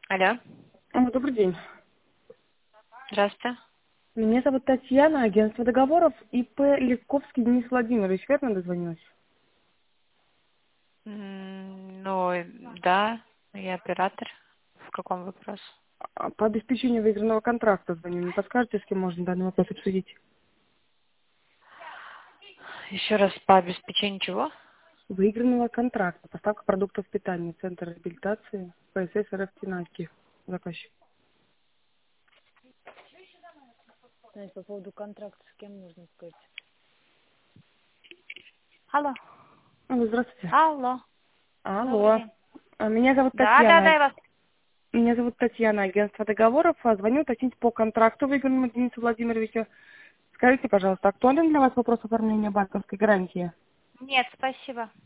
Алло, Добрый день. здравствуйте. Меня зовут Татьяна, агентство договоров ИП Левковский Денис Владимирович. Верно дозвонилась? Ну, да, я оператор. В каком вопросе? По обеспечению выигранного контракта звоню. Не подскажете, с кем можно данный вопрос обсудить? Еще раз, по обеспечению чего? Выигранного контракта. Поставка продуктов питания. Центр реабилитации. ПСС РФ Тинаки. Заказчик. Знаете, по поводу контракта с кем нужно сказать? Алло, Здравствуйте. алло, добрый Алло. день. Меня зовут Да, Татьяна. я вас. Меня зовут Татьяна, агентство договоров. Звоню уточнить по контракту выигранному Денису Владимировичу. Скажите, пожалуйста, актуален для вас вопрос оформления банковской гарантии? Нет, спасибо.